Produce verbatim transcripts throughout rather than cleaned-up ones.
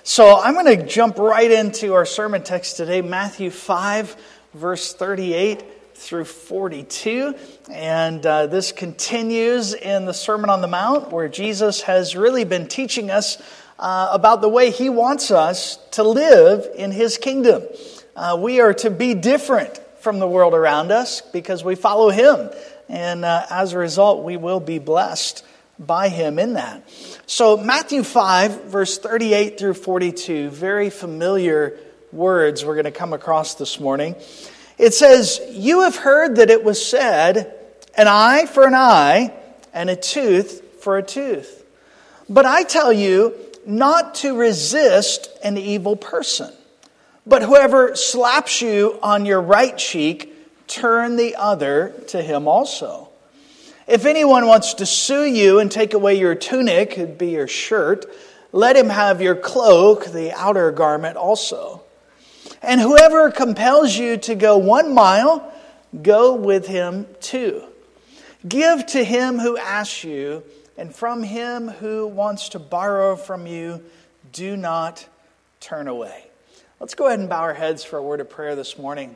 So I'm going to jump right into our sermon text today, Matthew five, verse thirty-eight through forty-two. And uh, this continues in the Sermon on the Mount, where Jesus has really been teaching us uh, about the way He wants us to live in His kingdom. Uh, we are to be different from the world around us because we follow Him. And uh, as a result, we will be blessed by Him in that. So Matthew five, verse thirty-eight through forty-two, very familiar words we're going to come across this morning. It says, "You have heard that it was said, an eye for an eye, and a tooth for a tooth. But I tell you not to resist an evil person. But whoever slaps you on your right cheek, turn the other to him also. If anyone wants to sue you and take away your tunic," it'd be your shirt, "let him have your cloak, the outer garment also. And whoever compels you to go one mile, go with him two. Give to him who asks you, and from him who wants to borrow from you, do not turn away." Let's go ahead and bow our heads for a word of prayer this morning.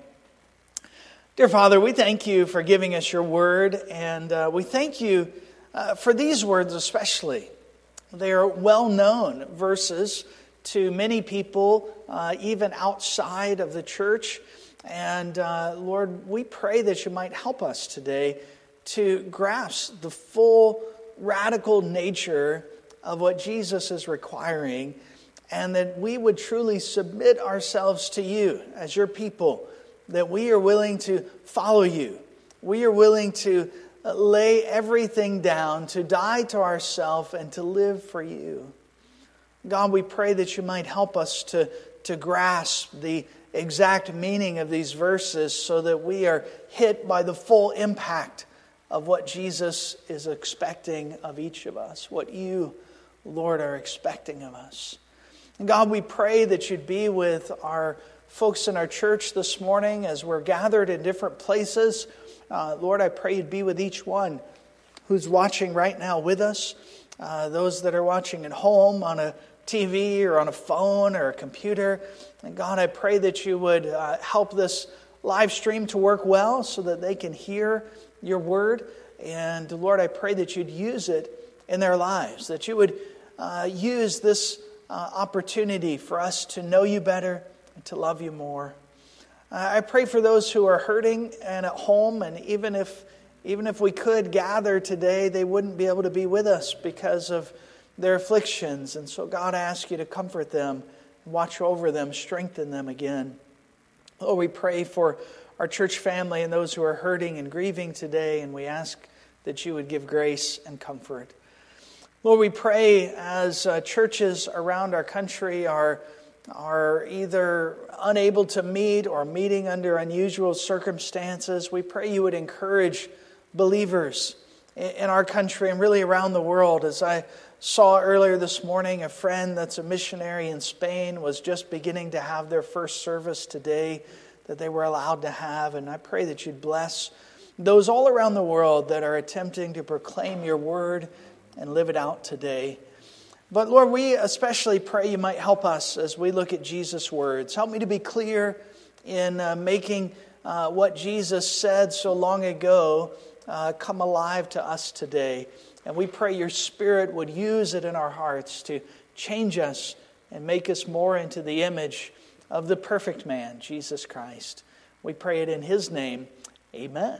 Dear Father, we thank you for giving us your word, and uh, we thank you uh, for these words especially. They are well-known verses to many people, uh, even outside of the church. And uh, Lord, we pray that you might help us today to grasp the full, radical nature of what Jesus is requiring, and that we would truly submit ourselves to you as your people, that we are willing to follow you. We are willing to lay everything down, to die to ourselves, and to live for you. God, we pray that you might help us to, to grasp the exact meaning of these verses so that we are hit by the full impact of what Jesus is expecting of each of us, what you, Lord, are expecting of us. And God, we pray that you'd be with our folks in our church this morning as we're gathered in different places. Uh, Lord, I pray you'd be with each one who's watching right now with us. Uh, those that are watching at home on a T V or on a phone or a computer. And God, I pray that you would uh, help this live stream to work well so that they can hear your word. And Lord, I pray that you'd use it in their lives, that you would uh, use this uh, opportunity for us to know you better and to love you more. I pray for those who are hurting and at home, and even if even if we could gather today, they wouldn't be able to be with us because of their afflictions. And so God, I ask you to comfort them, watch over them, strengthen them again. Lord, we pray for our church family and those who are hurting and grieving today, and we ask that you would give grace and comfort. Lord, we pray as uh, churches around our country are are either unable to meet or meeting under unusual circumstances. We pray you would encourage believers in our country and really around the world. As I saw earlier this morning, a friend that's a missionary in Spain was just beginning to have their first service today that they were allowed to have. And I pray that you'd bless those all around the world that are attempting to proclaim your word and live it out today. But Lord, we especially pray you might help us as we look at Jesus' words. Help me to be clear in uh, making uh, what Jesus said so long ago uh, come alive to us today. And we pray your Spirit would use it in our hearts to change us and make us more into the image of the perfect man, Jesus Christ. We pray it in His name. Amen.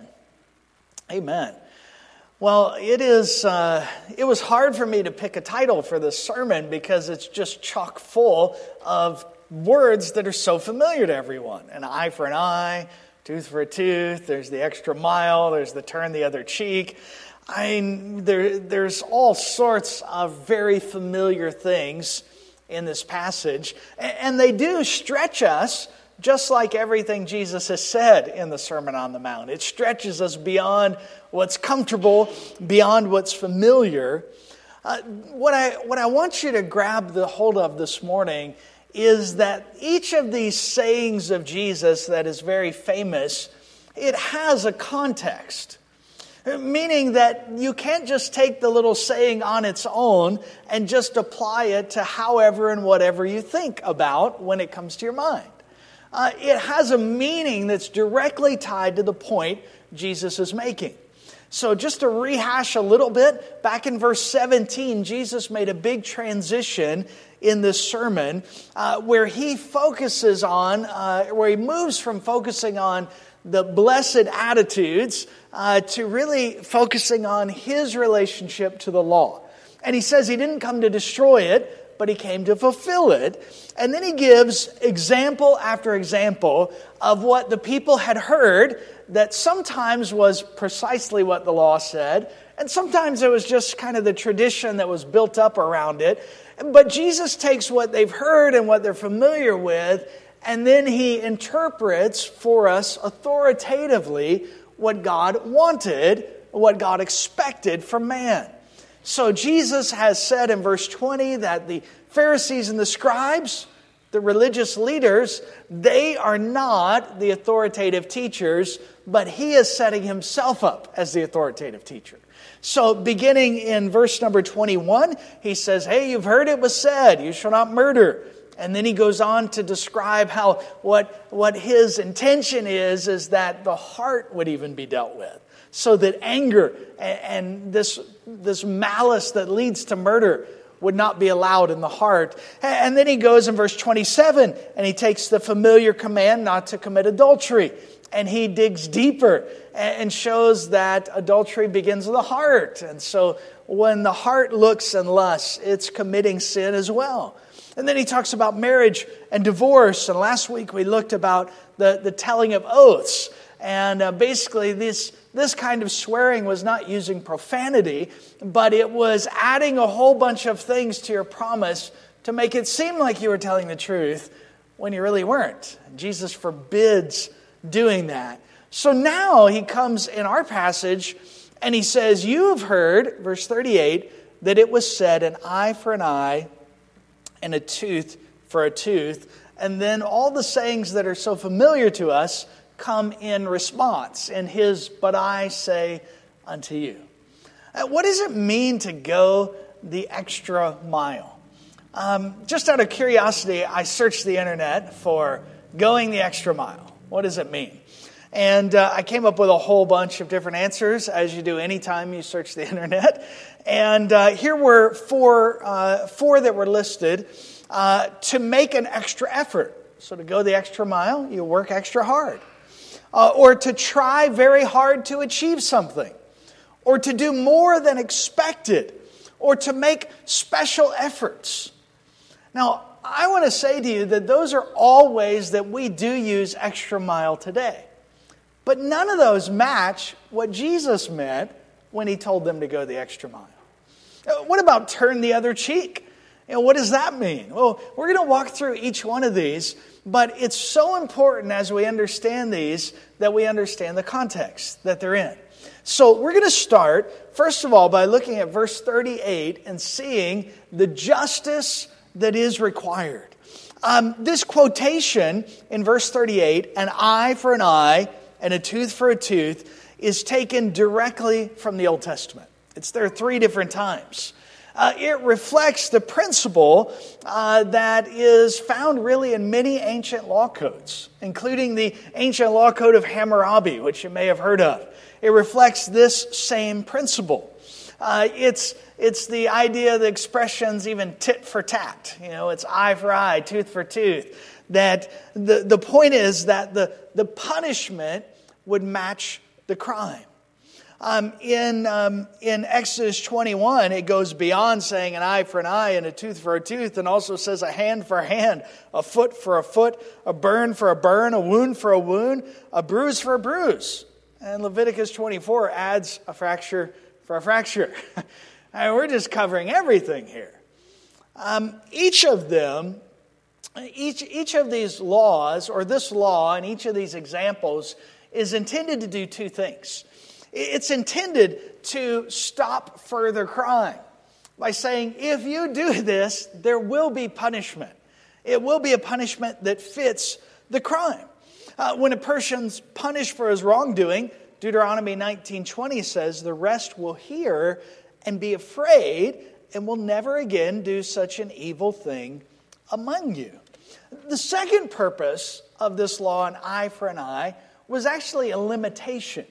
Amen. Well, it is. Uh, it was hard for me to pick a title for this sermon because it's just chock full of words that are so familiar to everyone. An eye for an eye, tooth for a tooth, there's the extra mile, there's the turn the other cheek. I mean, there, there's all sorts of very familiar things in this passage. And they do stretch us just like everything Jesus has said in the Sermon on the Mount. It stretches us beyond what's comfortable, beyond what's familiar. Uh, what I what I want you to grab the hold of this morning is that each of these sayings of Jesus that is very famous, it has a context. Meaning that you can't just take the little saying on its own and just apply it to however and whatever you think about when it comes to your mind. Uh, it has a meaning that's directly tied to the point Jesus is making. So just to rehash a little bit, back in verse seventeen, Jesus made a big transition in this sermon uh, where he focuses on, uh, where he moves from focusing on the blessed attitudes uh, to really focusing on his relationship to the law. And he says he didn't come to destroy it, but he came to fulfill it. And then he gives example after example of what the people had heard that sometimes was precisely what the law said, and sometimes it was just kind of the tradition that was built up around it. But Jesus takes what they've heard and what they're familiar with, and then he interprets for us authoritatively what God wanted, what God expected from man. So Jesus has said in verse twenty that the Pharisees and the scribes, the religious leaders, they are not the authoritative teachers, but he is setting himself up as the authoritative teacher. So beginning in verse number twenty-one, he says, hey, you've heard it was said, you shall not murder. And then he goes on to describe how what, what his intention is, is that the heart would even be dealt with. So that anger and, and this, this malice that leads to murder would not be allowed in the heart. And then he goes in verse twenty-seven and he takes the familiar command not to commit adultery. And he digs deeper and shows that adultery begins with the heart. And so when the heart looks and lusts, it's committing sin as well. And then he talks about marriage and divorce. And last week we looked about the, the telling of oaths. And uh, basically this, this kind of swearing was not using profanity, but it was adding a whole bunch of things to your promise to make it seem like you were telling the truth when you really weren't. Jesus forbids doing that. So now he comes in our passage and he says, you have heard, verse thirty-eight, that it was said, an eye for an eye and a tooth for a tooth. And then all the sayings that are so familiar to us come in response in his, but I say unto you. What does it mean to go the extra mile? Um, just out of curiosity, I searched the internet for going the extra mile. What does it mean? And uh, I came up with a whole bunch of different answers, as you do anytime you search the internet. And uh, here were four, uh, four that were listed. Uh, to make an extra effort. So to go the extra mile, you work extra hard. Uh, or to try very hard to achieve something. Or to do more than expected. Or to make special efforts. Now, I want to say to you that those are all ways that we do use extra mile today. But none of those match what Jesus meant when he told them to go the extra mile. What about turn the other cheek? You know, what does that mean? Well, we're going to walk through each one of these, but it's so important as we understand these that we understand the context that they're in. So we're going to start, first of all, by looking at verse thirty-eight and seeing the justice that is required. Um, this quotation in verse thirty-eight, an eye for an eye and a tooth for a tooth, is taken directly from the Old Testament. It's there three different times. Uh, it reflects the principle uh, that is found really in many ancient law codes, including the ancient law code of Hammurabi, which you may have heard of. It reflects this same principle. Uh, it's it's the idea, the expressions, even tit for tat. You know, it's eye for eye, tooth for tooth. That the, the point is that the, the punishment would match the crime. Um, in um, in Exodus twenty-one, it goes beyond saying an eye for an eye and a tooth for a tooth, and also says a hand for a hand, a foot for a foot, a burn for a burn, a wound for a wound, a bruise for a bruise. And Leviticus twenty-four adds a fracture for a fracture. I mean, we're just covering everything here. Um, each of them, each each of these laws, or this law, and each of these examples is intended to do two things. It's intended to stop further crime by saying, if you do this, there will be punishment. It will be a punishment that fits the crime. Uh, when a person's punished for his wrongdoing, Deuteronomy nineteen twenty says, "The rest will hear and be afraid and will never again do such an evil thing among you." The second purpose of this law, an eye for an eye, was actually a limitation.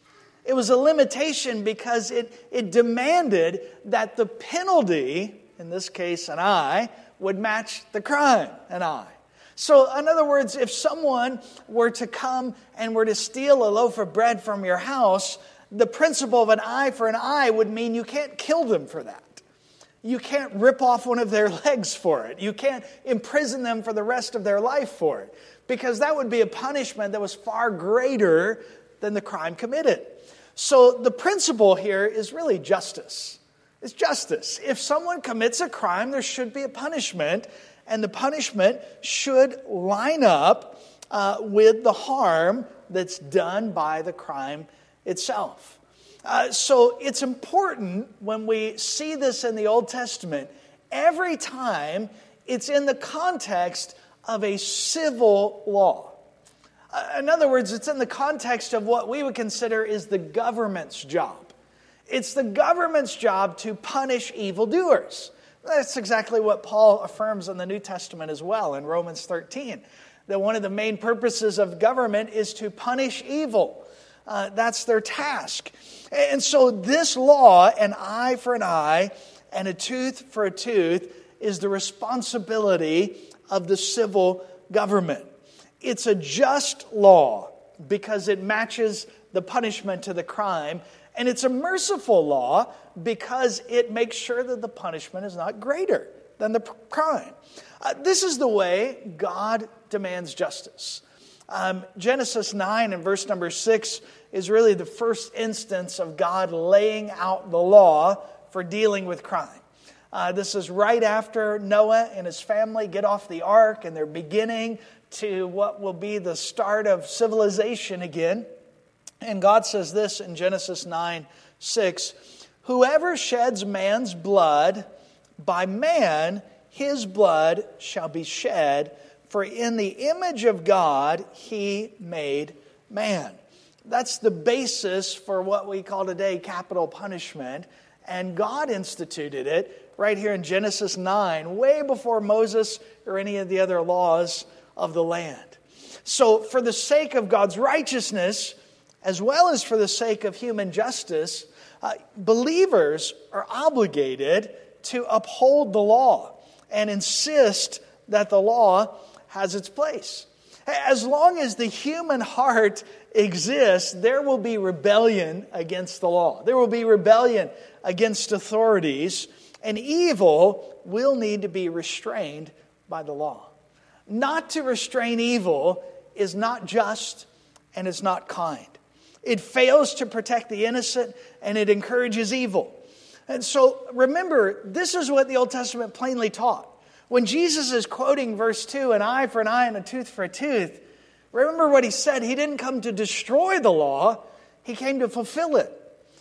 It was a limitation because it, it demanded that the penalty, in this case an eye, would match the crime, an eye. So, in other words, if someone were to come and were to steal a loaf of bread from your house, the principle of an eye for an eye would mean you can't kill them for that. You can't rip off one of their legs for it. You can't imprison them for the rest of their life for it. Because that would be a punishment that was far greater than the crime committed. So the principle here is really justice. It's justice. If someone commits a crime, there should be a punishment. And the punishment should line up uh, with the harm that's done by the crime itself. Uh, so it's important when we see this in the Old Testament, every time it's in the context of a civil law. Uh, in other words, it's in the context of what we would consider is the government's job. It's the government's job to punish evildoers. That's exactly what Paul affirms in the New Testament as well in Romans thirteen. That one of the main purposes of government is to punish evil. Uh, that's their task. And so this law, an eye for an eye and a tooth for a tooth, is the responsibility of the civil government. It's a just law because it matches the punishment to the crime. And it's a merciful law because it makes sure that the punishment is not greater than the crime. Uh, this is the way God demands justice. Um, Genesis nine and verse number six is really the first instance of God laying out the law for dealing with crime. Uh, this is right after Noah and his family get off the ark and they're beginning to what will be the start of civilization again. And God says this in Genesis nine six, "Whoever sheds man's blood, by man his blood shall be shed, for in the image of God he made man." That's the basis for what we call today capital punishment. And God instituted it right here in Genesis nine, way before Moses or any of the other laws of the land. So for the sake of God's righteousness, as well as for the sake of human justice, uh, believers are obligated to uphold the law and insist that the law has its place. As long as the human heart exists, there will be rebellion against the law. There will be rebellion against authorities, and evil will need to be restrained by the law. Not to restrain evil is not just and is not kind. It fails to protect the innocent, and it encourages evil. And so, remember, this is what the Old Testament plainly taught. When Jesus is quoting verse two, an eye for an eye and a tooth for a tooth, remember what he said. He didn't come to destroy the law. He came to fulfill it.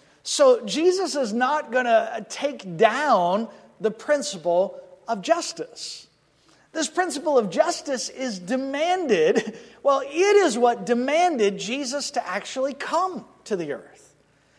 So, Jesus is not going to take down the principle of justice. This principle of justice is demanded. Well, it is what demanded Jesus to actually come to the earth.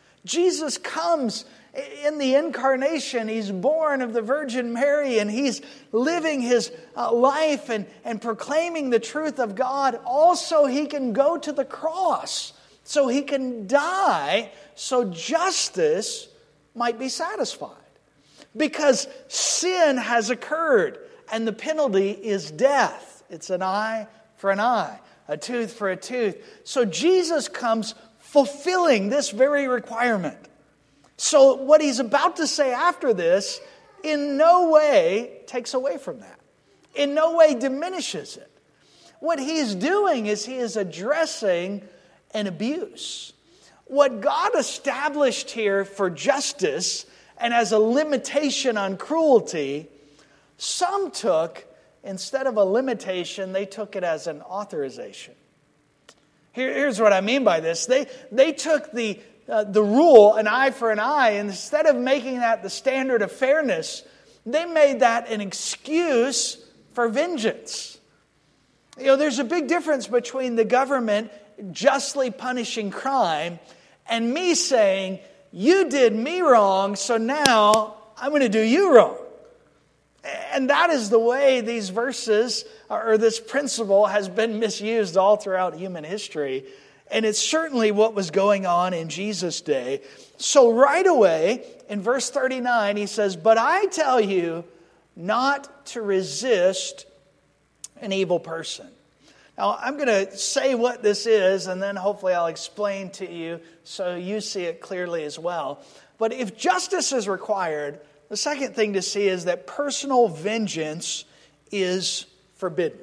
Jesus comes in the incarnation. He's born of the Virgin Mary, and he's living his uh, life and, and proclaiming the truth of God. Also, he can go to the cross so he can die so justice might be satisfied. Because sin has occurred. And the penalty is death. It's an eye for an eye, a tooth for a tooth. So Jesus comes fulfilling this very requirement. So what he's about to say after this in no way takes away from that. In no way diminishes it. What he's doing is he is addressing an abuse. What God established here for justice and as a limitation on cruelty, some took, instead of a limitation, they took it as an authorization. Here, here's what I mean by this. They, they took the, uh, the rule, an eye for an eye, and instead of making that the standard of fairness, they made that an excuse for vengeance. You know, there's a big difference between the government justly punishing crime and me saying, you did me wrong, so now I'm going to do you wrong. And that is the way these verses, or this principle, has been misused all throughout human history. And it's certainly what was going on in Jesus' day. So right away, in verse thirty-nine, he says, but I tell you not to resist an evil person. Now, I'm going to say what this is, and then hopefully I'll explain to you so you see it clearly as well. But if justice is required, the second thing to see is that personal vengeance is forbidden.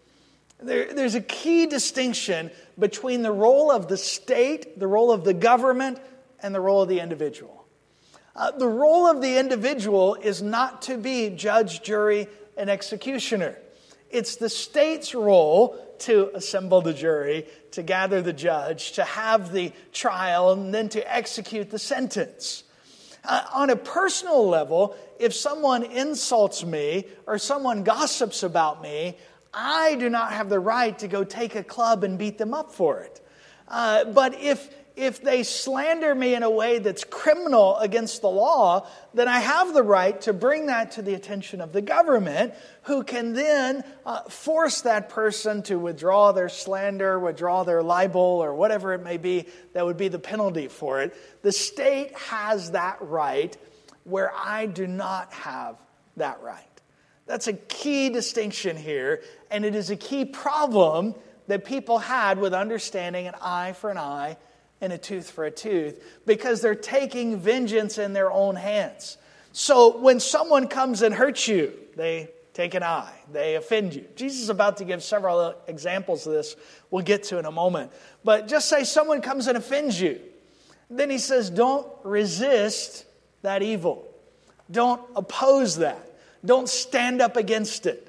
There, there's a key distinction between the role of the state, the role of the government, and the role of the individual. Uh, the role of the individual is not to be judge, jury, and executioner. It's the state's role to assemble the jury, to gather the judge, to have the trial, and then to execute the sentence. Uh, on a personal level, if someone insults me or someone gossips about me, I do not have the right to go take a club and beat them up for it. Uh, but if if they slander me in a way that's criminal against the law, then I have the right to bring that to the attention of the government, who can then uh, force that person to withdraw their slander, withdraw their libel, or whatever it may be that would be the penalty for it. The state has that right, where I do not have that right. That's a key distinction here, and it is a key problem that people had with understanding an eye for an eye and a tooth for a tooth, because they're taking vengeance in their own hands. So when someone comes and hurts you, they take an eye, they offend you. Jesus is about to give several examples of this we'll get to in a moment. But just say someone comes and offends you. Then he says, don't resist that evil. Don't oppose that. Don't stand up against it.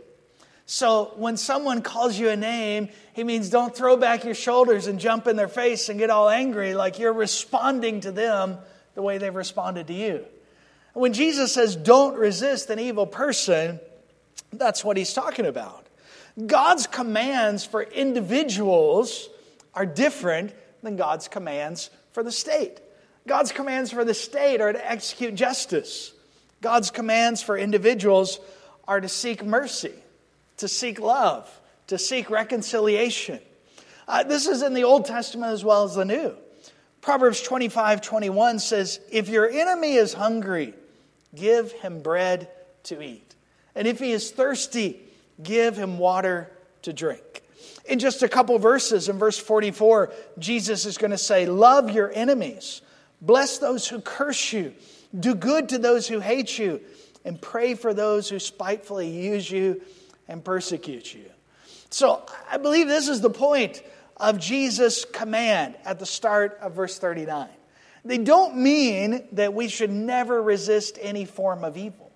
So when someone calls you a name, he means don't throw back your shoulders and jump in their face and get all angry like you're responding to them the way they've responded to you. When Jesus says don't resist an evil person, that's what he's talking about. God's commands for individuals are different than God's commands for the state. God's commands for the state are to execute justice. God's commands for individuals are to seek mercy, to seek love, to seek reconciliation. Uh, this is in the Old Testament as well as the New. Proverbs twenty-five twenty-one says, if your enemy is hungry, give him bread to eat. And if he is thirsty, give him water to drink. In just a couple verses, in verse forty-four, Jesus is going to say, love your enemies, bless those who curse you, do good to those who hate you, and pray for those who spitefully use you and persecute you. So I believe this is the point of Jesus' command at the start of verse thirty-nine. They don't mean that we should never resist any form of evil,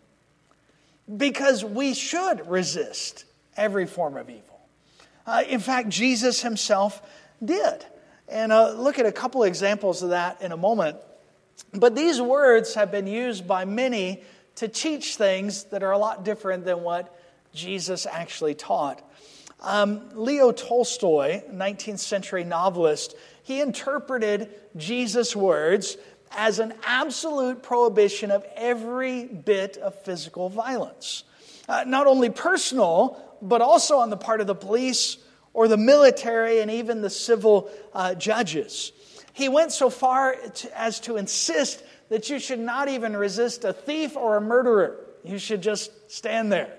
because we should resist every form of evil. Uh, in fact, Jesus himself did. And uh, look at a couple examples of that in a moment. But these words have been used by many to teach things that are a lot different than what Jesus actually taught. Um, Leo Tolstoy, nineteenth century novelist, he interpreted Jesus' words as an absolute prohibition of every bit of physical violence. Uh, not only personal, but also on the part of the police or the military and even the civil uh, judges. He went so far to, as to insist that you should not even resist a thief or a murderer. You should just stand there.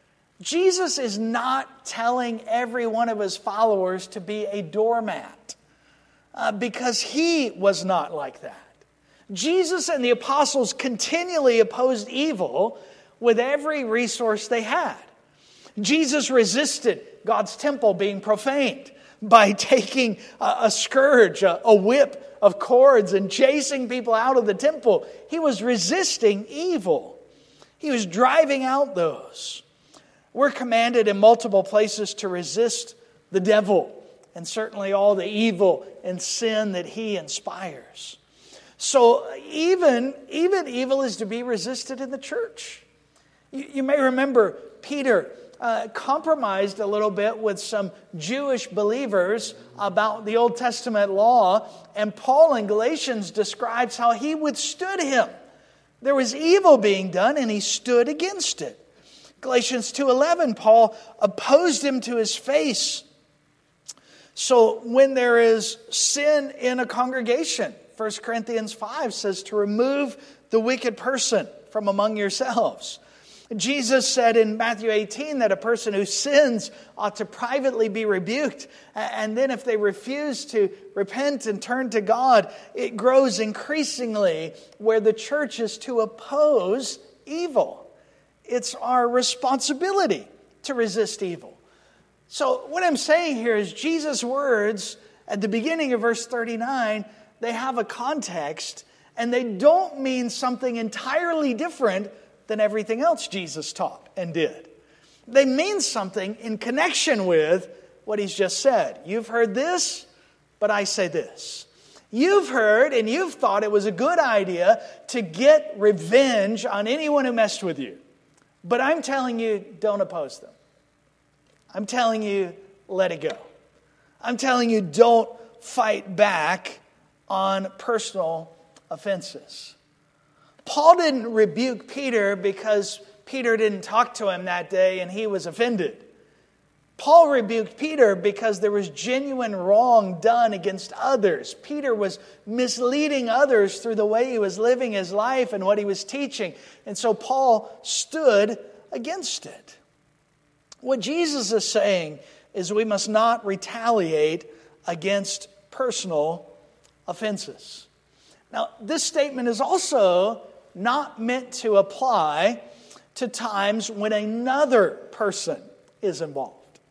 Jesus is not telling every one of his followers to be a doormat, uh, because he was not like that. Jesus and the apostles continually opposed evil with every resource they had. Jesus resisted God's temple being profaned by taking a, a scourge, a, a whip of cords, and chasing people out of the temple. He was resisting evil. He was driving out those. We're commanded in multiple places to resist the devil and certainly all the evil and sin that he inspires. So even, even evil is to be resisted in the church. You, you may remember Peter uh, compromised a little bit with some Jewish believers about the Old Testament law, and Paul in Galatians describes how he withstood him. There was evil being done, and he stood against it. Galatians two eleven, Paul opposed him to his face. So when there is sin in a congregation, First Corinthians five says to remove the wicked person from among yourselves. Jesus said in Matthew eighteen that a person who sins ought to privately be rebuked. And then if they refuse to repent and turn to God, it grows increasingly where the church is to oppose evil. It's our responsibility to resist evil. So what I'm saying here is Jesus' words at the beginning of verse thirty-nine, they have a context and they don't mean something entirely different than everything else Jesus taught and did. They mean something in connection with what he's just said. You've heard this, but I say this. You've heard and you've thought it was a good idea to get revenge on anyone who messed with you. But I'm telling you, don't oppose them. I'm telling you, let it go. I'm telling you, don't fight back on personal offenses. Paul didn't rebuke Peter because Peter didn't talk to him that day and he was offended. Paul rebuked Peter because there was genuine wrong done against others. Peter was misleading others through the way he was living his life and what he was teaching. And so Paul stood against it. What Jesus is saying is we must not retaliate against personal offenses. Now, this statement is also not meant to apply to times when another person is involved.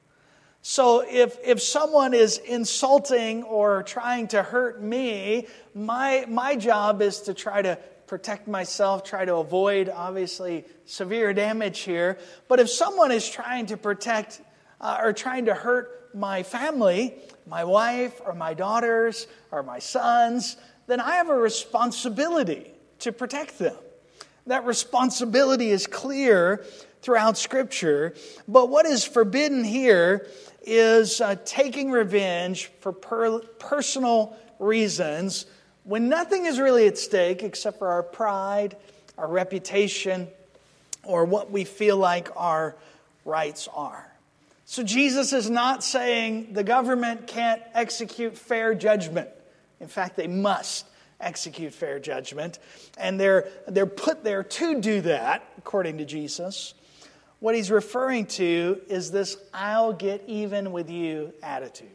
So if, if someone is insulting or trying to hurt me, my, my job is to try to protect myself, try to avoid, obviously, severe damage here. But if someone is trying to protect uh, or trying to hurt my family, my wife or my daughters or my sons, then I have a responsibility to protect them. That responsibility is clear throughout Scripture. But what is forbidden here is uh, taking revenge for per- personal reasons when nothing is really at stake except for our pride, our reputation, or what we feel like our rights are. So Jesus is not saying the government can't execute fair judgment. In fact, they must execute fair judgment. And they're, they're put there to do that, according to Jesus. What he's referring to is this I'll get even with you attitude.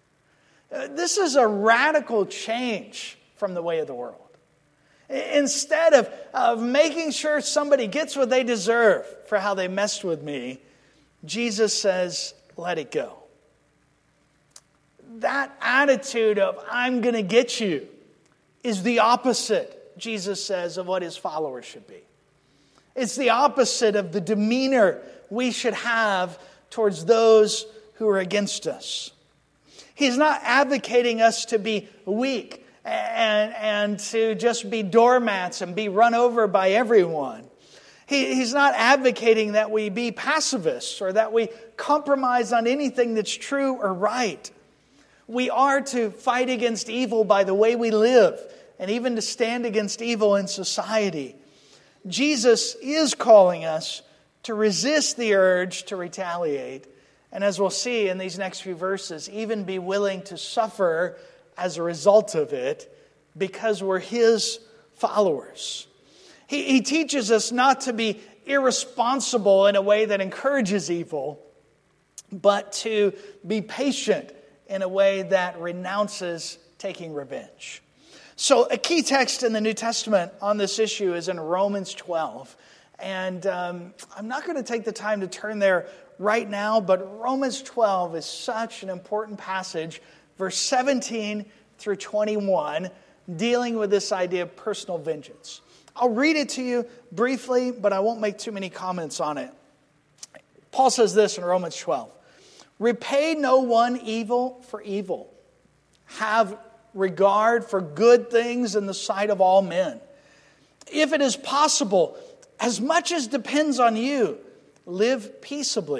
Uh, this is a radical change from the way of the world. Instead of, of making sure somebody gets what they deserve for how they messed with me, Jesus says, let it go. That attitude of I'm going to get you is the opposite, Jesus says, of what his followers should be. It's the opposite of the demeanor we should have towards those who are against us. He's not advocating us to be weak and, and to just be doormats and be run over by everyone. He, he's not advocating that we be pacifists or that we compromise on anything that's true or right. We are to fight against evil by the way we live and even to stand against evil in society. Jesus is calling us to resist the urge to retaliate. And as we'll see in these next few verses, even be willing to suffer as a result of it because we're his followers. He, he teaches us not to be irresponsible in a way that encourages evil, but to be patient in a way that renounces taking revenge. So a key text in the New Testament on this issue is in Romans twelve. And um, I'm not going to take the time to turn there right now, but Romans twelve is such an important passage, verse seventeen through twenty-one, dealing with this idea of personal vengeance. I'll read it to you briefly, but I won't make too many comments on it. Paul says this in Romans twelve. Repay no one evil for evil. Have regard for good things in the sight of all men. If it is possible, as much as depends on you, live peaceably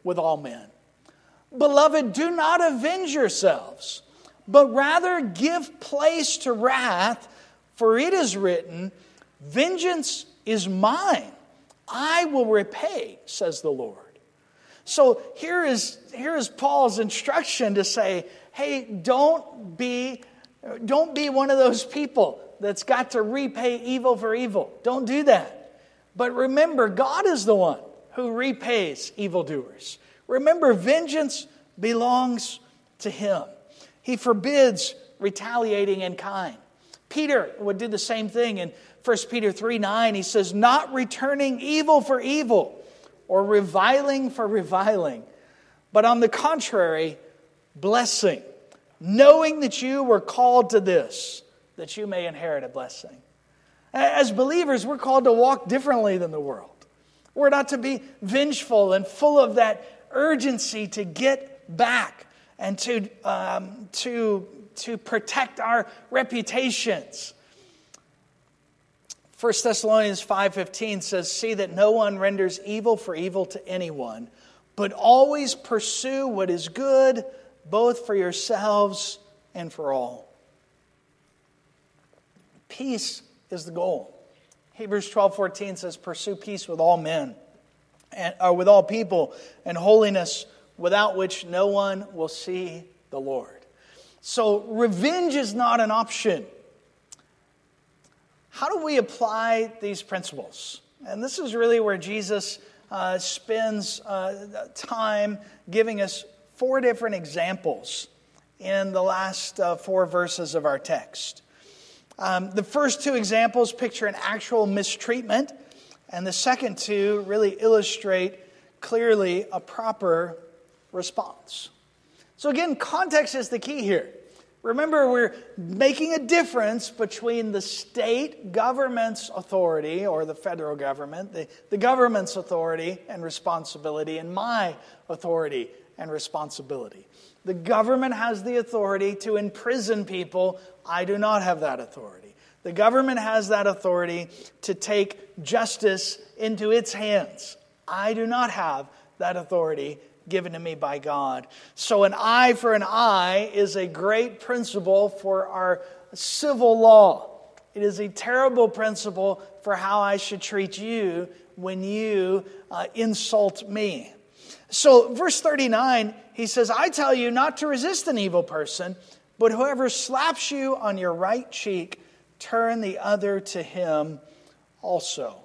with all men. Beloved, do not avenge yourselves, but rather give place to wrath, for it is written, vengeance is mine, I will repay, says the Lord. So here is, here is Paul's instruction to say, hey, don't be, don't be one of those people that's got to repay evil for evil. Don't do that. But remember, God is the one who repays evildoers. Remember, vengeance belongs to Him. He forbids retaliating in kind. Peter would do the same thing in First Peter three nine. He says, not returning evil for evil or reviling for reviling, but on the contrary, blessing, knowing that you were called to this, that you may inherit a blessing. As believers, we're called to walk differently than the world. We're not to be vengeful and full of that urgency to get back and to, um, to, to protect our reputations. First Thessalonians five fifteen says, see that no one renders evil for evil to anyone, but always pursue what is good, both for yourselves and for all. Peace is the goal. Hebrews twelve fourteen says, pursue peace with all men, and uh, with all people, and holiness, without which no one will see the Lord. So revenge is not an option. How do we apply these principles? And this is really where Jesus uh, spends uh, time giving us four different examples in the last uh, four verses of our text. Um, the first two examples picture an actual mistreatment, and the second two really illustrate clearly a proper response. So again, context is the key here. Remember, we're making a difference between the state government's authority, or the federal government, the, the government's authority and responsibility, and my authority and responsibility. The government has the authority to imprison people. I do not have that authority. The government has that authority to take justice into its hands. I do not have that authority given to me by God. So an eye for an eye is a great principle for our civil law. It is a terrible principle for how I should treat you when you uh, insult me. So verse thirty-nine, he says, I tell you not to resist an evil person, but whoever slaps you on your right cheek, turn the other to him also.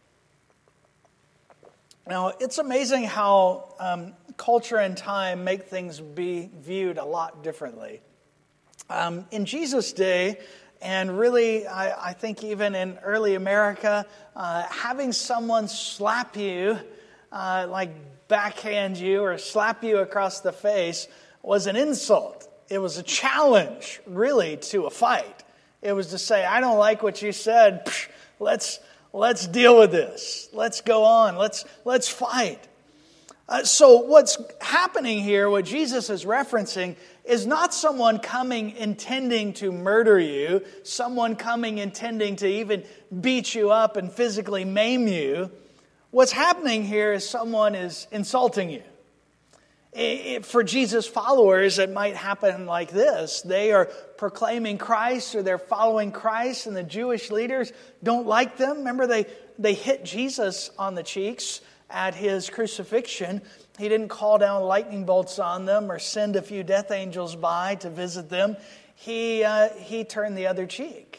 Now, it's amazing how um, culture and time make things be viewed a lot differently. Um, in Jesus' day, and really, I, I think even in early America, uh, having someone slap you, uh, like backhand you or slap you across the face, was an insult. It was a challenge, really, to a fight. It was to say, I don't like what you said. Psh, let's let's deal with this. Let's go on. Let's let's fight. Uh, so what's happening here, what Jesus is referencing, is not someone coming intending to murder you, someone coming intending to even beat you up and physically maim you. What's happening here is someone is insulting you. It, for Jesus' followers, it might happen like this. They are proclaiming Christ, or they're following Christ, and the Jewish leaders don't like them. Remember, they, they hit Jesus on the cheeks at his crucifixion. He didn't call down lightning bolts on them or send a few death angels by to visit them. He, uh, he turned the other cheek.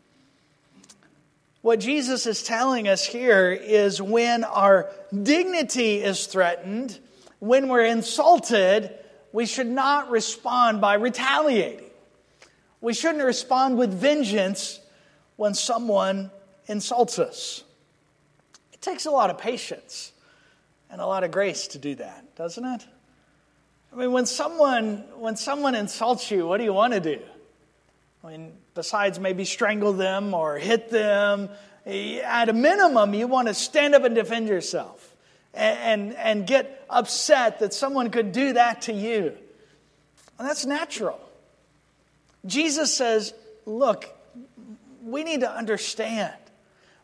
What Jesus is telling us here is when our dignity is threatened, when we're insulted, we should not respond by retaliating. We shouldn't respond with vengeance when someone insults us. It takes a lot of patience and a lot of grace to do that, doesn't it? I mean, when someone when someone insults you, what do you want to do? I mean, besides maybe strangle them or hit them, at a minimum, you want to stand up and defend yourself. And, and get upset that someone could do that to you. And that's natural. Jesus says, look, we need to understand.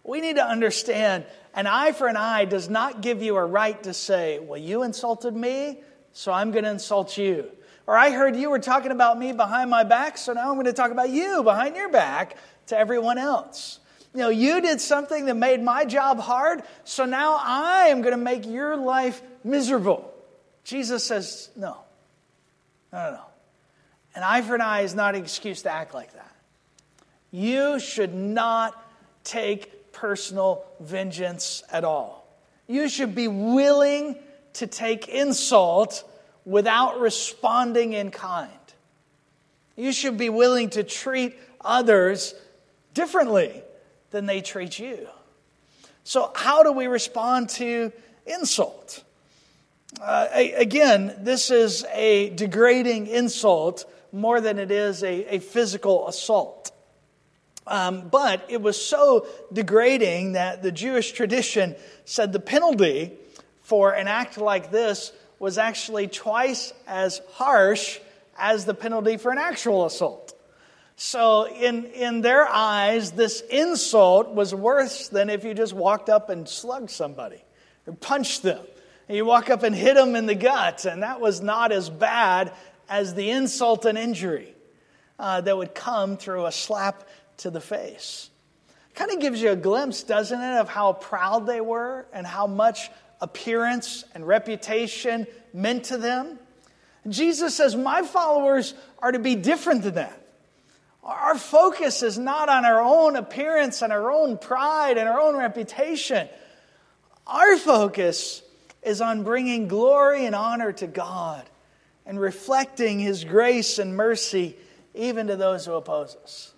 We need to understand an eye for an eye does not give you a right to say, well, you insulted me, so I'm going to insult you. Or I heard you were talking about me behind my back, so now I'm going to talk about you behind your back to everyone else. You know, you did something that made my job hard, so now I am going to make your life miserable. Jesus says, no. No, no, no. An eye for an eye is not an excuse to act like that. You should not take personal vengeance at all. You should be willing to take insult without responding in kind. You should be willing to treat others differently than they treat you. So how do we respond to insult? Uh, again, this is a degrading insult more than it is a, a physical assault. Um, but it was so degrading that the Jewish tradition said the penalty for an act like this was actually twice as harsh as the penalty for an actual assault. So in, in their eyes, this insult was worse than if you just walked up and slugged somebody or punched them. And you walk up and hit them in the gut, and that was not as bad as the insult and injury uh, that would come through a slap to the face. Kind of gives you a glimpse, doesn't it, of how proud they were and how much appearance and reputation meant to them. Jesus says, my followers are to be different than that. Our focus is not on our own appearance and our own pride and our own reputation. Our focus is on bringing glory and honor to God and reflecting His grace and mercy even to those who oppose us.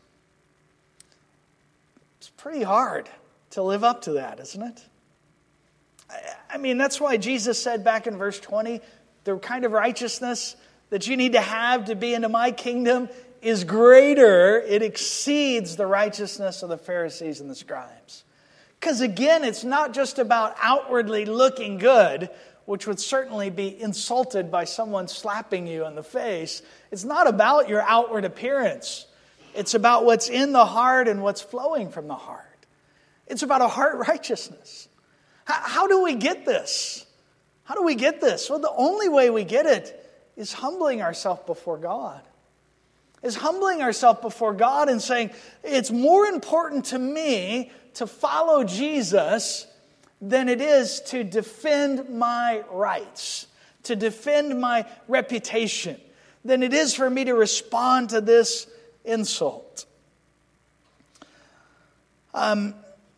It's pretty hard to live up to that, isn't it? I mean, that's why Jesus said back in verse twenty, the kind of righteousness that you need to have to be into my kingdom is greater. It exceeds the righteousness of the Pharisees and the scribes. Because again, it's not just about outwardly looking good, which would certainly be insulted by someone slapping you in the face. It's not about your outward appearance. It's about what's in the heart and what's flowing from the heart. It's about a heart righteousness. How, how do we get this? How do we get this? Well, the only way we get it is humbling ourselves before God. Is humbling ourselves before God and saying, it's more important to me to follow Jesus than it is to defend my rights, to defend my reputation, than it is for me to respond to this insult. Um,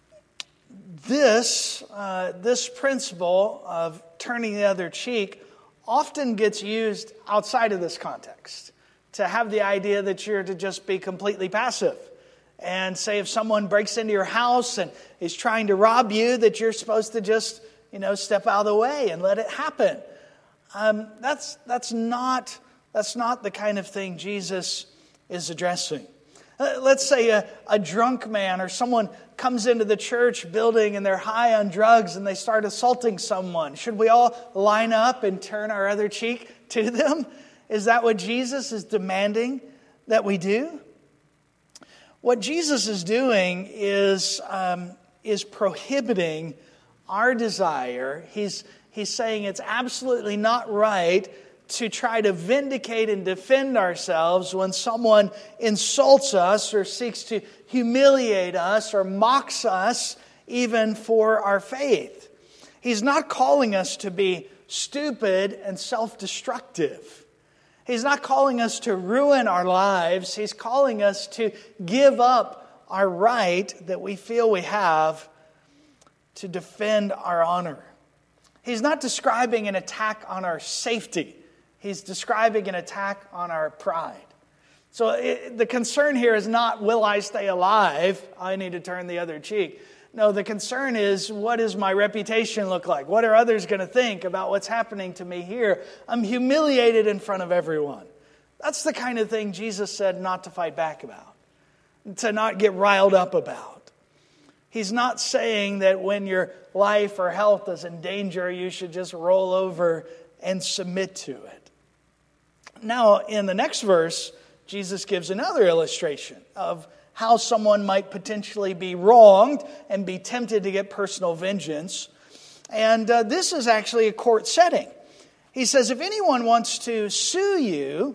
this, uh, this principle of turning the other cheek often gets used outside of this context to have the idea that you're to just be completely passive. And say if someone breaks into your house and is trying to rob you, that you're supposed to just, you know, step out of the way and let it happen. Um, that's that's not that's not the kind of thing Jesus is addressing. Uh, let's say a, a drunk man or someone comes into the church building and they're high on drugs and they start assaulting someone. Should we all line up and turn our other cheek to them? Is that what Jesus is demanding that we do? What Jesus is doing is, um, is prohibiting our desire. He's, he's saying it's absolutely not right to try to vindicate and defend ourselves when someone insults us or seeks to humiliate us or mocks us even for our faith. He's not calling us to be stupid and self-destructive. He's not calling us to ruin our lives. He's calling us to give up our right that we feel we have to defend our honor. He's not describing an attack on our safety. He's describing an attack on our pride. So it, the concern here is not, will I stay alive? I need to turn the other cheek. No, the concern is, what does my reputation look like? What are others going to think about what's happening to me here? I'm humiliated in front of everyone. That's the kind of thing Jesus said not to fight back about, to not get riled up about. He's not saying that when your life or health is in danger, you should just roll over and submit to it. Now, in the next verse, Jesus gives another illustration of how someone might potentially be wronged and be tempted to get personal vengeance. And uh, this is actually a court setting. He says, if anyone wants to sue you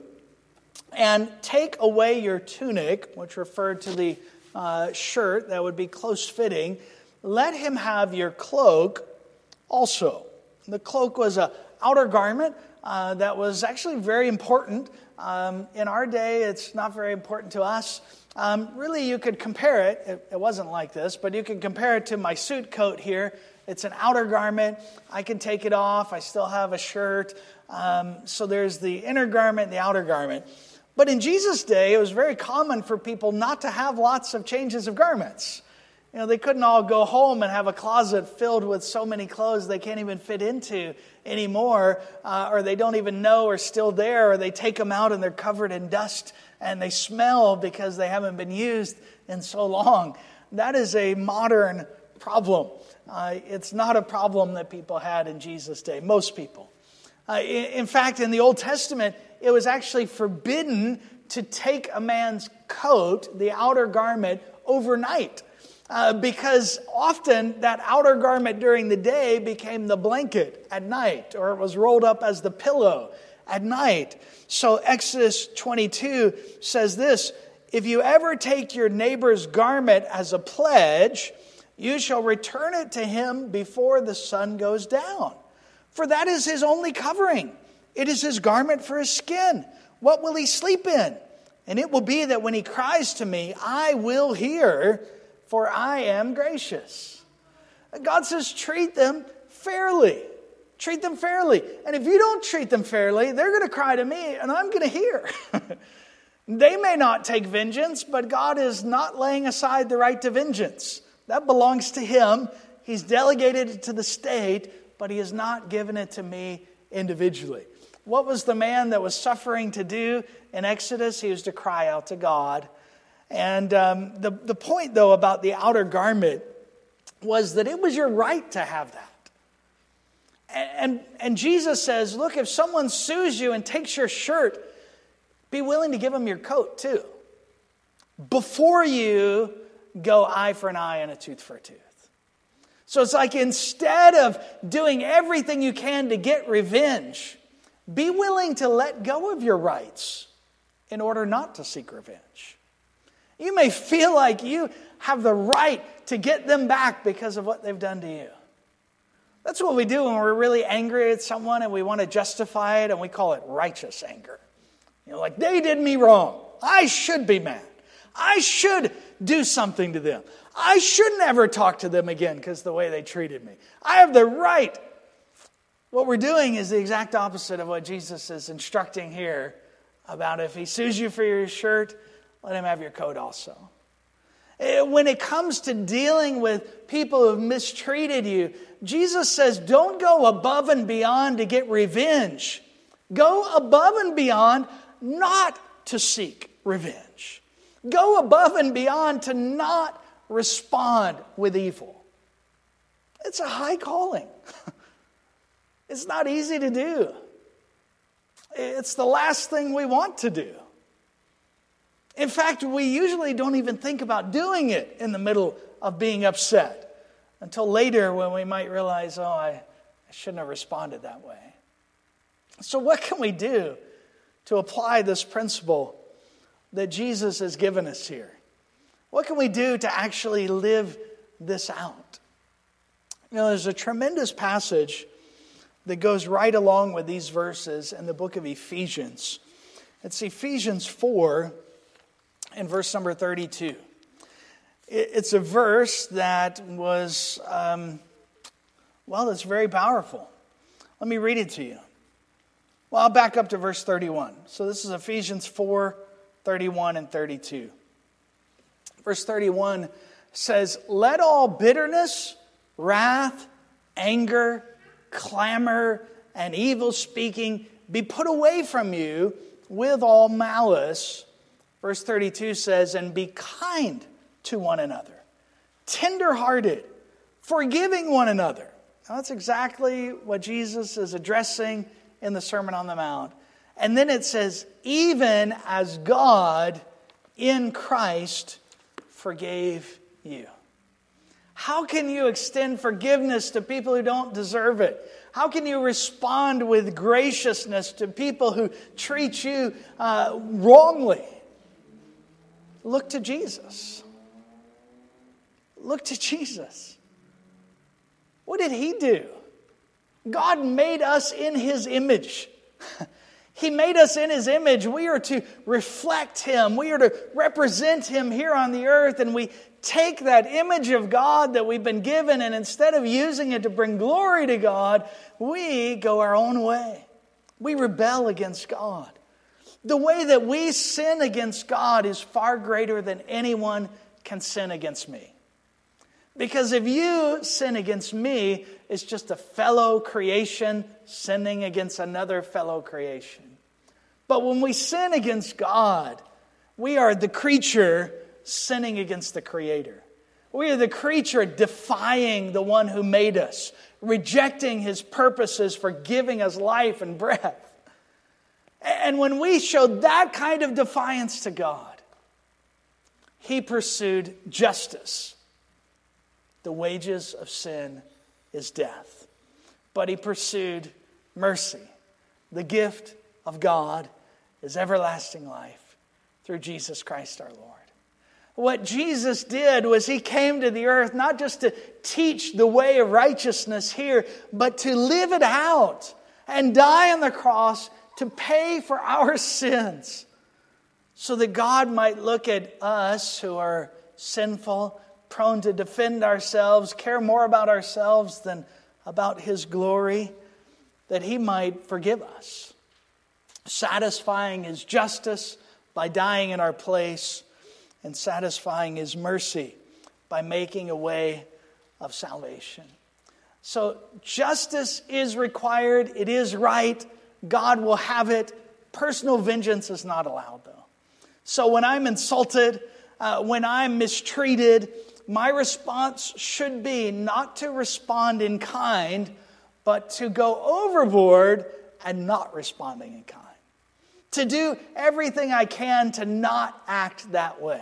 and take away your tunic, which referred to the uh, shirt that would be close-fitting, let him have your cloak also. The cloak was an outer garment uh, that was actually very important. Um, in our day, it's not very important to us. Um, really, you could compare it, it, it wasn't like this, but you could compare it to my suit coat here. It's an outer garment. I can take it off. I still have a shirt. Um, so there's the inner garment and the outer garment. But in Jesus' day, it was very common for people not to have lots of changes of garments. You know, they couldn't all go home and have a closet filled with so many clothes they can't even fit into anymore, uh, or they don't even know are still there, or they take them out and they're covered in dust and they smell because they haven't been used in so long. That is a modern problem. Uh, it's not a problem that people had in Jesus' day, most people. Uh, in, in fact, in the Old Testament, it was actually forbidden to take a man's coat, the outer garment, overnight. Uh, because often that outer garment during the day became the blanket at night, or it was rolled up as the pillow at night. So Exodus twenty-two says this, if you ever take your neighbor's garment as a pledge, you shall return it to him before the sun goes down. For that is his only covering. It is his garment for his skin. What will he sleep in? And it will be that when he cries to me, I will hear, for I am gracious. God says, treat them fairly. Treat them fairly. And if you don't treat them fairly, they're going to cry to me, and I'm going to hear. They may not take vengeance, but God is not laying aside the right to vengeance. That belongs to him. He's delegated it to the state, but he has not given it to me individually. What was the man that was suffering to do in Exodus? He was to cry out to God. And um, the, the point, though, about the outer garment was that it was your right to have that. And, and, and Jesus says, look, if someone sues you and takes your shirt, be willing to give them your coat, too. Before you go eye for an eye and a tooth for a tooth. So it's like instead of doing everything you can to get revenge, be willing to let go of your rights in order not to seek revenge. You may feel like you have the right to get them back because of what they've done to you. That's what we do when we're really angry at someone and we want to justify it, and we call it righteous anger. You know, like, they did me wrong. I should be mad. I should do something to them. I should never talk to them again because the way they treated me. I have the right. What we're doing is the exact opposite of what Jesus is instructing here about if he sues you for your shirt, let him have your coat also. When it comes to dealing with people who have mistreated you, Jesus says don't go above and beyond to get revenge. Go above and beyond not to seek revenge. Go above and beyond to not respond with evil. It's a high calling. It's not easy to do. It's the last thing we want to do. In fact, we usually don't even think about doing it in the middle of being upset until later when we might realize, oh, I, I shouldn't have responded that way. So what can we do to apply this principle that Jesus has given us here? What can we do to actually live this out? You know, there's a tremendous passage that goes right along with these verses in the book of Ephesians. It's Ephesians four and verse number thirty-two. It's a verse that was, um, well, it's very powerful. Let me read it to you. Well, I'll back up to verse thirty-one. So this is Ephesians four, thirty-one and thirty-two. Verse thirty-one says, let all bitterness, wrath, anger, clamor, and evil speaking be put away from you with all malice. Verse thirty-two says, and be kind to one another, tender-hearted, forgiving one another. Now, that's exactly what Jesus is addressing in the Sermon on the Mount. And then it says, even as God in Christ forgave you? How can you extend forgiveness to people who don't deserve it? How can you respond with graciousness to people who treat you uh, wrongly? Look to Jesus. Look to Jesus. What did He do? God made us in His image. He made us in His image. We are to reflect Him. We are to represent Him here on the earth. And we take that image of God that we've been given, and instead of using it to bring glory to God, we go our own way. We rebel against God. The way that we sin against God is far greater than anyone can sin against me. Because if you sin against me, it's just a fellow creation sinning against another fellow creation. But when we sin against God, we are the creature sinning against the Creator. We are the creature defying the one who made us, rejecting His purposes for giving us life and breath. And when we showed that kind of defiance to God, He pursued justice. The wages of sin is death. But He pursued mercy. The gift of God is everlasting life through Jesus Christ our Lord. What Jesus did was He came to the earth not just to teach the way of righteousness here, but to live it out and die on the cross to pay for our sins, so that God might look at us who are sinful, prone to defend ourselves, care more about ourselves than about His glory, that He might forgive us, satisfying His justice by dying in our place, and satisfying His mercy by making a way of salvation. So justice is required. It is right. God will have it. Personal vengeance is not allowed, though. So when I'm insulted, uh, when I'm mistreated, my response should be not to respond in kind, but to go overboard and not responding in kind. To do everything I can to not act that way.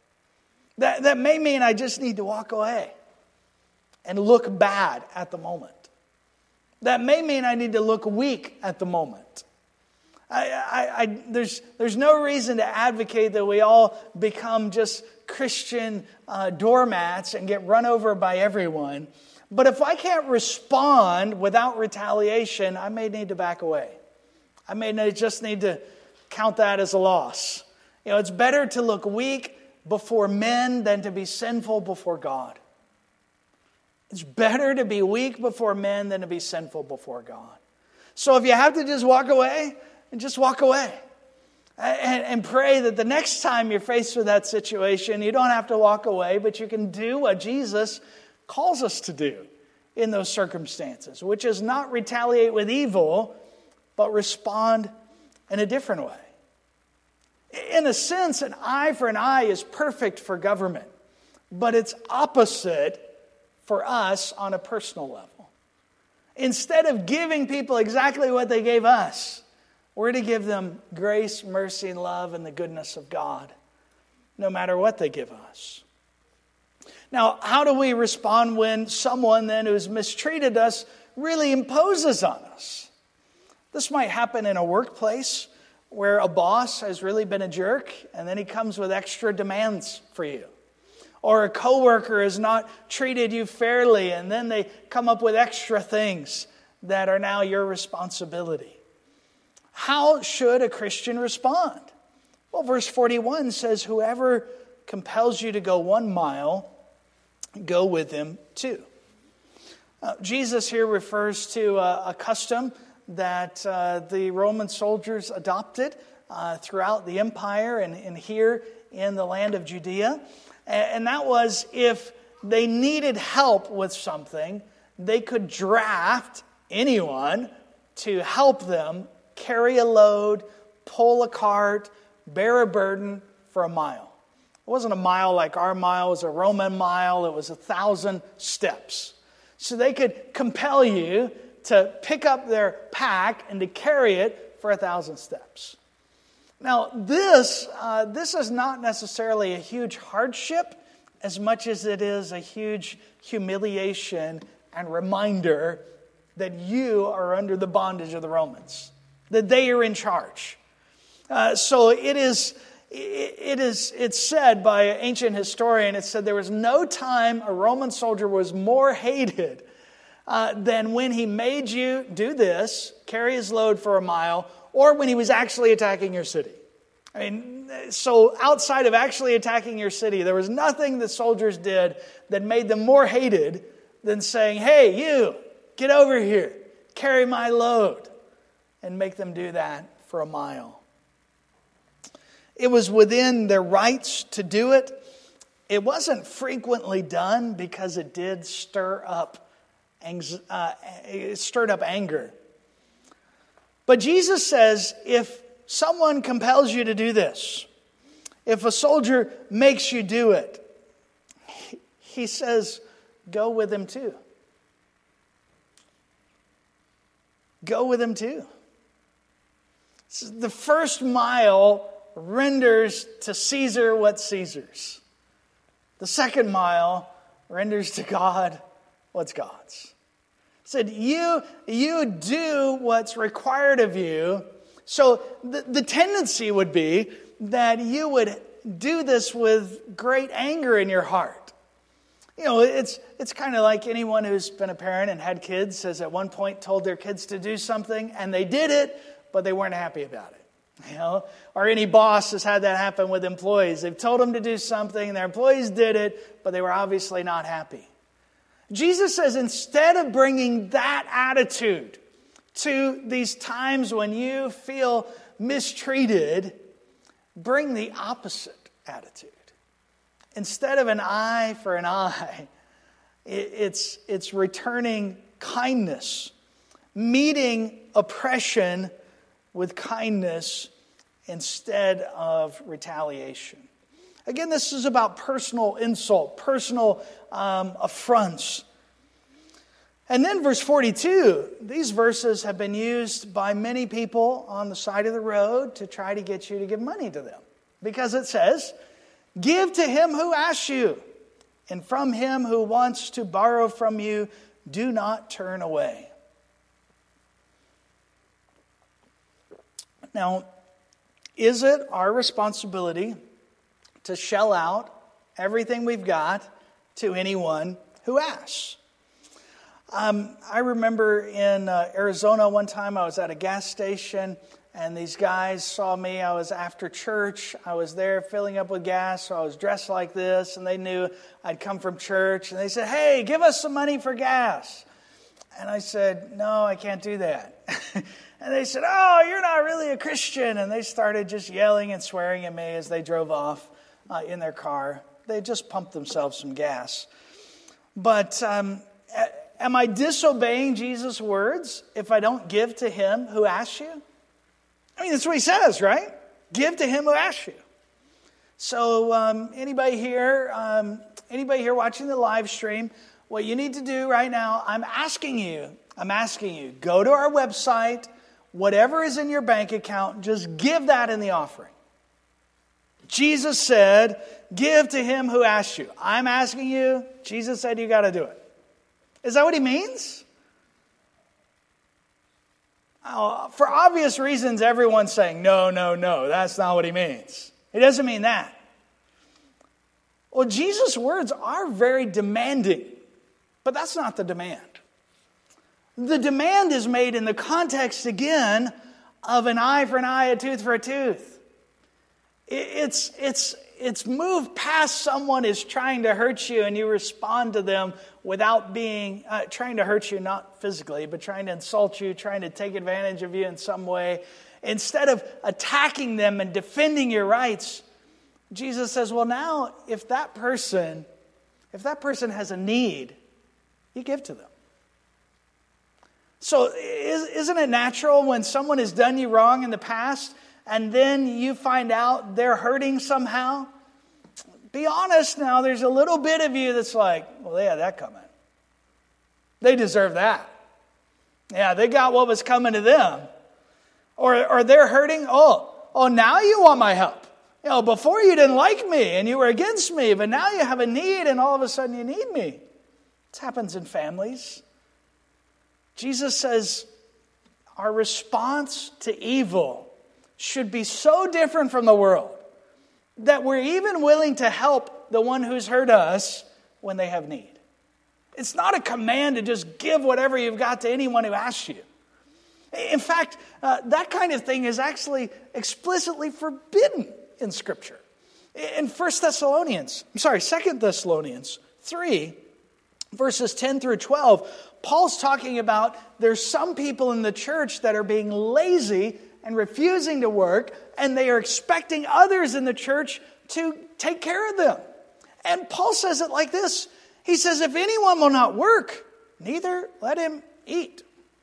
That, that may mean I just need to walk away and look bad at the moment. That may mean I need to look weak at the moment. I, I, I, there's, there's no reason to advocate that we all become just Christian uh, doormats and get run over by everyone. But if I can't respond without retaliation, I may need to back away. I may just need to count that as a loss. You know, it's better to look weak before men than to be sinful before God. It's better to be weak before men than to be sinful before God. So if you have to just walk away, just walk away. And, and pray that the next time you're faced with that situation, you don't have to walk away, but you can do what Jesus calls us to do in those circumstances, which is not retaliate with evil, but respond in a different way. In a sense, an eye for an eye is perfect for government, but it's opposite for us on a personal level. Instead of giving people exactly what they gave us, we're to give them grace, mercy, and love and the goodness of God, no matter what they give us. Now, how do we respond when someone then who's mistreated us really imposes on us? This might happen in a workplace where a boss has really been a jerk and then he comes with extra demands for you. Or a coworker has not treated you fairly and then they come up with extra things that are now your responsibility. How should a Christian respond? Well, verse forty-one says, whoever compels you to go one mile, go with him two. Uh, Jesus here refers to uh, a custom that uh, the Roman soldiers adopted uh, throughout the empire and, and here in the land of Judea. And, and that was if they needed help with something, they could draft anyone to help them carry a load, pull a cart, bear a burden for a mile. It wasn't a mile like our mile, it was a Roman mile, it was a thousand steps. So they could compel you to pick up their pack and to carry it for a thousand steps. Now this, uh, this is not necessarily a huge hardship as much as it is a huge humiliation and reminder that you are under the bondage of the Romans, that they are in charge. Uh, so it is, it is, it's said by an ancient historian, it said there was no time a Roman soldier was more hated uh, than when he made you do this, carry his load for a mile, or when he was actually attacking your city. I mean, so outside of actually attacking your city, there was nothing the soldiers did that made them more hated than saying, hey, you, get over here, carry my load, and make them do that for a mile. It was within their rights to do it. It wasn't frequently done because it did stir up, uh, it stirred up anger. But Jesus says, if someone compels you to do this, if a soldier makes you do it, he says, go with him too. Go with him too. The first mile renders to Caesar what's Caesar's. The second mile renders to God what's God's. He said, you, you do what's required of you. So the, the tendency would be that you would do this with great anger in your heart. You know, it's it's kind of like anyone who's been a parent and had kids has at one point told their kids to do something and they did it, but they weren't happy about it. You know, or any boss has had that happen with employees. They've told them to do something and their employees did it, but they were obviously not happy. Jesus says instead of bringing that attitude to these times when you feel mistreated, bring the opposite attitude. Instead of an eye for an eye, it's, it's returning kindness, meeting oppression with kindness instead of retaliation. Again, this is about personal insult, personal um, affronts. And then verse forty-two, these verses have been used by many people on the side of the road to try to get you to give money to them. Because it says, give to him who asks you, and from him who wants to borrow from you, do not turn away. Now, is it our responsibility to shell out everything we've got to anyone who asks? Um, I remember in uh, Arizona one time I was at a gas station and these guys saw me. I was after church. I was there filling up with gas, so I was dressed like this, and they knew I'd come from church. And they said, hey, give us some money for gas. And I said, no, I can't do that. And they said, oh, you're not really a Christian. And they started just yelling and swearing at me as they drove off uh, in their car. They just pumped themselves some gas. But um, am I disobeying Jesus' words if I don't give to him who asks you? I mean, that's what he says, right? Give to him who asks you. So um, anybody here, um, anybody here watching the live stream, what you need to do right now, I'm asking you, I'm asking you, go to our website, whatever is in your bank account, just give that in the offering. Jesus said, give to him who asks you. I'm asking you, Jesus said you got to do it. Is that what he means? Oh, for obvious reasons, everyone's saying, no, no, no, that's not what he means. He doesn't mean that. Well, Jesus' words are very demanding, but that's not the demand. The demand is made in the context, again, of an eye for an eye, a tooth for a tooth. It's, it's, it's moved past someone is trying to hurt you and you respond to them without being, uh, trying to hurt you, not physically, but trying to insult you, trying to take advantage of you in some way. Instead of attacking them and defending your rights, Jesus says, well, now, if that person, if that person has a need, you give to them. So isn't it natural when someone has done you wrong in the past and then you find out they're hurting somehow? Be honest now, there's a little bit of you that's like, well, they had that coming. They deserve that. Yeah, they got what was coming to them. Or, or they're hurting. Oh, oh, now you want my help. You know, before you didn't like me and you were against me, but now you have a need and all of a sudden you need me. This happens in families. Jesus says our response to evil should be so different from the world that we're even willing to help the one who's hurt us when they have need. It's not a command to just give whatever you've got to anyone who asks you. In fact, uh, that kind of thing is actually explicitly forbidden in Scripture. In First Thessalonians, I'm sorry, Second Thessalonians three, verses ten through twelve, Paul's talking about there's some people in the church that are being lazy and refusing to work, and they are expecting others in the church to take care of them. And Paul says it like this. He says, if anyone will not work, neither let him eat.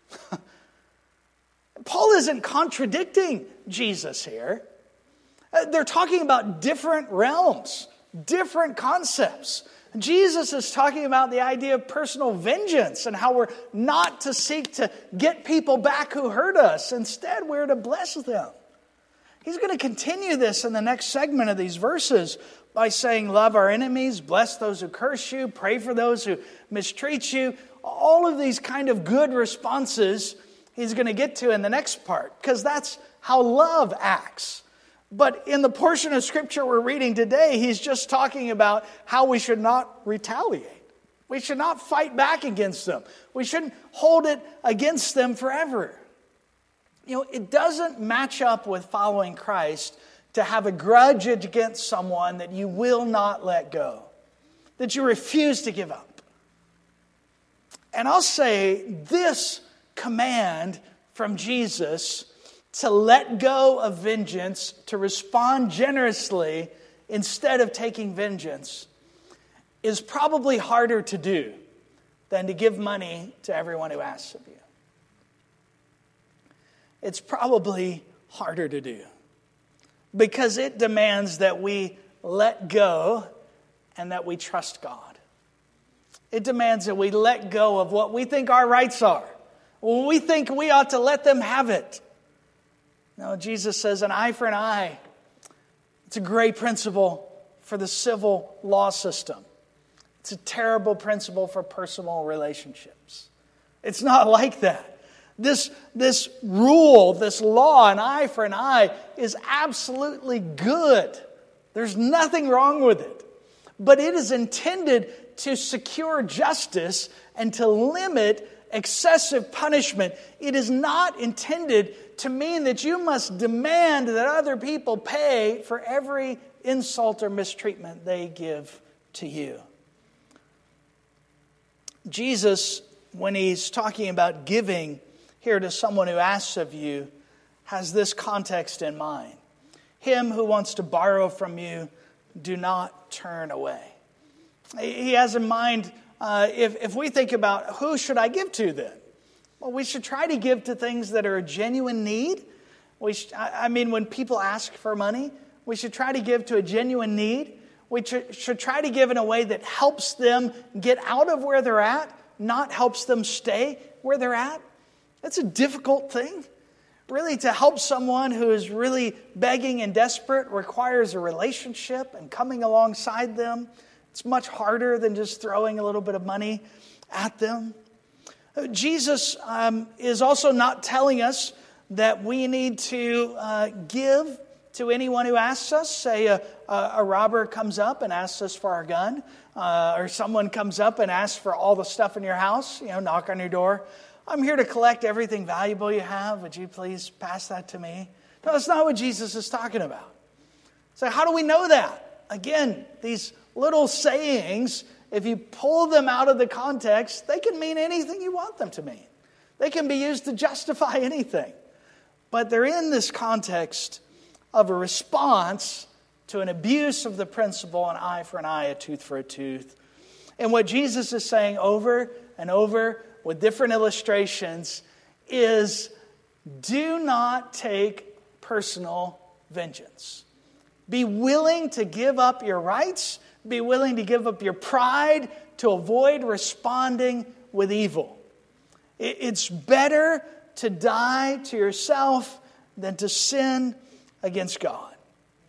Paul isn't contradicting Jesus here. They're talking about different realms, different concepts. Jesus is talking about the idea of personal vengeance and how we're not to seek to get people back who hurt us. Instead, we're to bless them. He's going to continue this in the next segment of these verses by saying, love our enemies, bless those who curse you, pray for those who mistreat you. All of these kind of good responses he's going to get to in the next part, because that's how love acts. But in the portion of Scripture we're reading today, he's just talking about how we should not retaliate. We should not fight back against them. We shouldn't hold it against them forever. You know, it doesn't match up with following Christ to have a grudge against someone that you will not let go, that you refuse to give up. And I'll say this command from Jesus to let go of vengeance, to respond generously instead of taking vengeance, is probably harder to do than to give money to everyone who asks of you. It's probably harder to do because it demands that we let go and that we trust God. It demands that we let go of what we think our rights are. Well, we think we ought to let them have it. No, Jesus says an eye for an eye. It's a great principle for the civil law system. It's a terrible principle for personal relationships. It's not like that. This, this rule, this law, an eye for an eye, is absolutely good. There's nothing wrong with it. But it is intended to secure justice and to limit excessive punishment. It is not intended to mean that you must demand that other people pay for every insult or mistreatment they give to you. Jesus, when he's talking about giving here to someone who asks of you, has this context in mind. Him who wants to borrow from you, do not turn away. He has in mind, uh, if, if we think about who should I give to then? Well, we should try to give to things that are a genuine need. We should, I mean, when people ask for money, we should try to give to a genuine need. We should, should try to give in a way that helps them get out of where they're at, not helps them stay where they're at. That's a difficult thing. Really, to help someone who is really begging and desperate requires a relationship and coming alongside them. It's much harder than just throwing a little bit of money at them. Jesus um, is also not telling us that we need to uh, give to anyone who asks us. Say a, a, a robber comes up and asks us for our gun, uh, or someone comes up and asks for all the stuff in your house, you know, knock on your door. I'm here to collect everything valuable you have. Would you please pass that to me? No, that's not what Jesus is talking about. So how do we know that? Again, these little sayings, if you pull them out of the context, they can mean anything you want them to mean. They can be used to justify anything. But they're in this context of a response to an abuse of the principle, an eye for an eye, a tooth for a tooth. And what Jesus is saying over and over with different illustrations is, do not take personal vengeance. Be willing to give up your rights. Be willing to give up your pride to avoid responding with evil. It's better to die to yourself than to sin against God.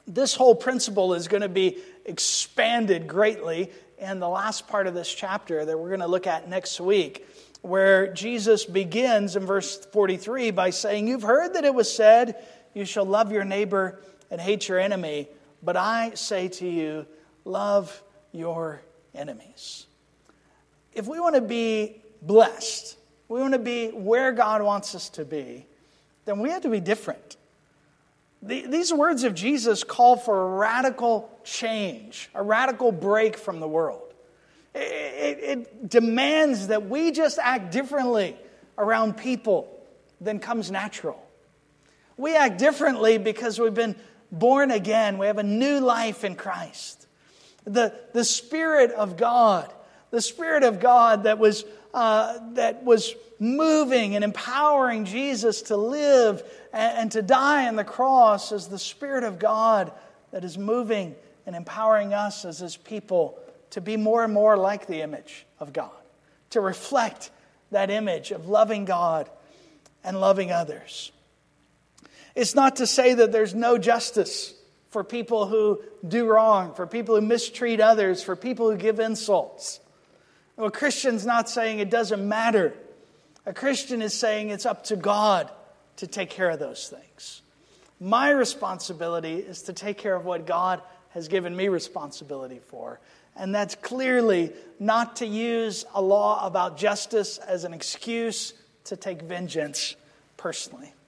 This whole principle is going to be expanded greatly in the last part of this chapter that we're going to look at next week, where Jesus begins in verse forty-three by saying, "You've heard that it was said, you shall love your neighbor and hate your enemy. But I say to you, love your enemies." If we want to be blessed, we want to be where God wants us to be, then we have to be different. These words of Jesus call for a radical change, a radical break from the world. It, it demands that we just act differently around people than comes natural. We act differently because we've been born again. We have a new life in Christ. The, the Spirit of God, the Spirit of God that was, uh, that was moving and empowering Jesus to live and, and to die on the cross, is the Spirit of God that is moving and empowering us as His people to be more and more like the image of God, to reflect that image of loving God and loving others. It's not to say that there's no justice for people who do wrong, for people who mistreat others, for people who give insults. Well, a Christian's not saying it doesn't matter. A Christian is saying it's up to God to take care of those things. My responsibility is to take care of what God has given me responsibility for. And that's clearly not to use a law about justice as an excuse to take vengeance personally.